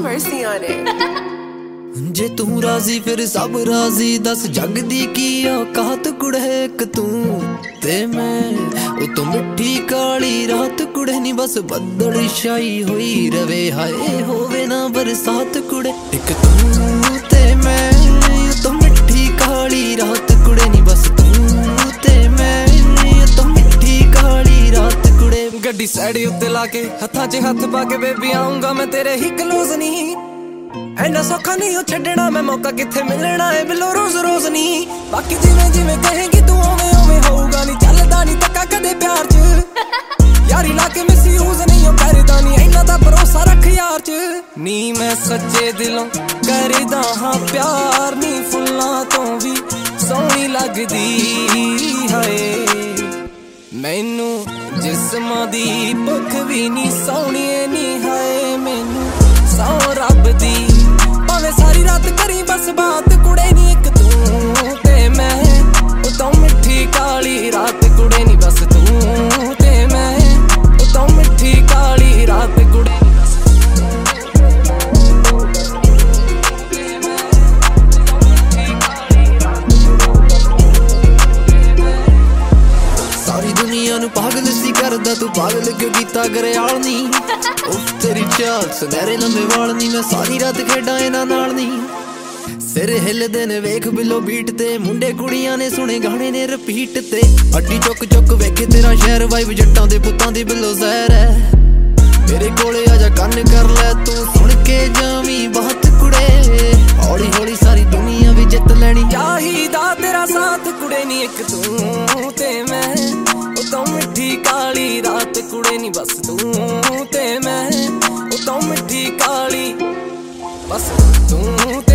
mercy on it. जे तू राजी फिर सब राजी दस जग दी की औकात कुड़े एक तू ते मैं ओ तो मिठी काली रात कुड़े नी बस बदल शाई हुई रवे हाय होवे ना बरसात कुड़े एक तू ते मैं ओ तो मिठी काली रात कुड़े नी बस तू ते मैं ओ तो मिठी काली रात कुड़े गड्डी सैडी उत्ते लाके हत्थां च हत्थ पाके बेबी आऊंगा मैं तेरे ही क्लोज नहीं ऐना सौखा नहीं हो छड्डना मैं मौका किथे मिलना है बिलो रोज रोज नहीं बाकी जिवें जिवें कहेंगी तू उवें उवें होऊगा नहीं चलदा नहीं तक्का कदे प्यार च यारी लाके मिसयूज नहीं हो करदा नहीं ऐना दा भरोसा रख यार च नी मैं सच्चे दिलों करदा हां प्यार नी फुल्लां तो भी सोहनी लगदी हाय मैनू जिस्मां दी भुख भी नी सोहनी नी हाय मैनू सौ रब दी भावें सारी रात करी बस बात कुड़े नी एक तू ते मैं ओ तो मिठी काली रात कुड़े नी बस तू ते मैं ओ तो मिठी काली रात कुड़े सारी दुनिया नू पागल सी करदा तू पागल क्यों कीता घरियाल नी उफ तेरी चाल सुनहरे लंबे वाल नी मैं सारी रात खेडा इन्हां नाल नी सिर हिलदे ने वेख बिलो बीट ते मुंडे कुड़ियां ने सुने गाने ने रिपीट ते अड्डी चुक चुक वेखे तेरा शहर वाइब जट्टां दे पुत्तां दी बिलो जहर है मेरे कोले आजा कन्न कर ले तू सुन के जावी बात कुड़े हौली हौली सारी दुनिया भी जित लैनी चाहिदा तेरा साथ कुड़े नी एक तू ते मैं ओ तो मिठी काली रात कुड़े नी बस तू ते मैं ओ तो मिठी काली बस तू